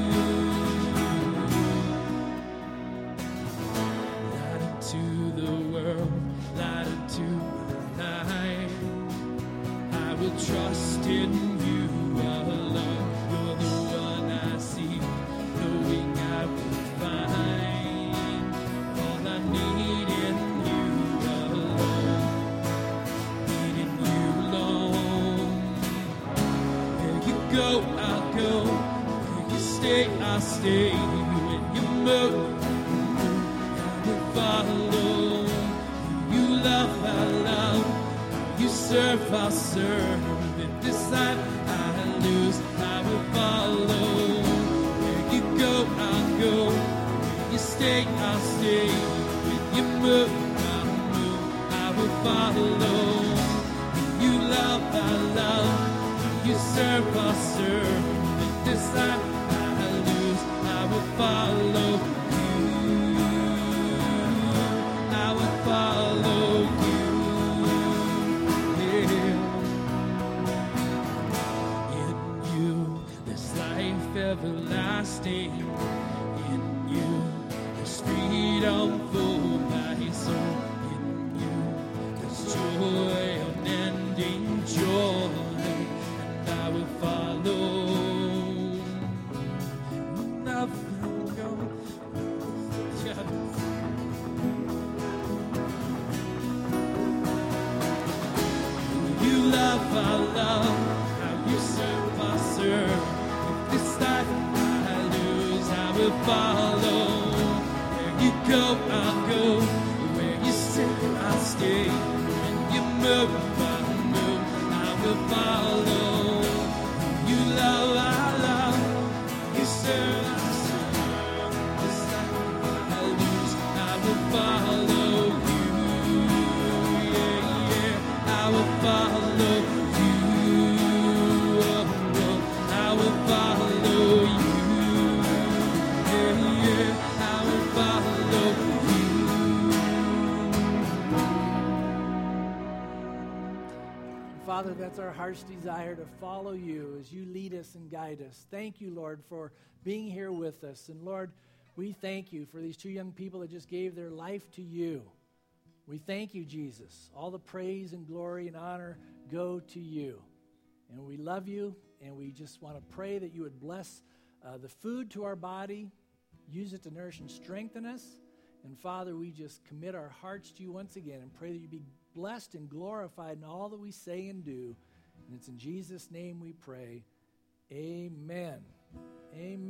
Light into the world, light into my life. I will trust in you alone. You're the one I see, knowing I will find all I need in you alone. Need in you alone. Where you go, I'll go. Where you stay, I'll stay. When you move, I will follow. You love, I love. You serve, I'll serve. If this life I lose, I will follow. Where you go, I'll go. Where you stay, I'll stay. When you move, I'll move. I will follow. When you love, I love. When you serve, I'll serve. If this life I lose, I will follow you. I will follow you. Everlasting in you, there's freedom for my soul. In you, there's joy, unending joy, and I will follow. Nothing goes. You love, I love. How you serve, I serve. This life I lose, I will follow. Where you go, I'll go. Where you stay, I'll stay. When you move, I'll move. I will follow. You love, I love. You serve, I serve. This life I lose, I will follow you. Yeah, yeah, I will follow you. I will follow you. Yeah, yeah, I will follow you. Father, that's our heart's desire, to follow you as you lead us and guide us. Thank you, Lord, for being here with us. And Lord, we thank you for these two young people that just gave their life to you. We thank you, Jesus. All the praise and glory and honor go to you. And we love you. And we just want to pray that you would bless the food to our body, use it to nourish and strengthen us. And Father, we just commit our hearts to you once again and pray that you be blessed and glorified in all that we say and do. And it's in Jesus' name we pray. Amen. Amen.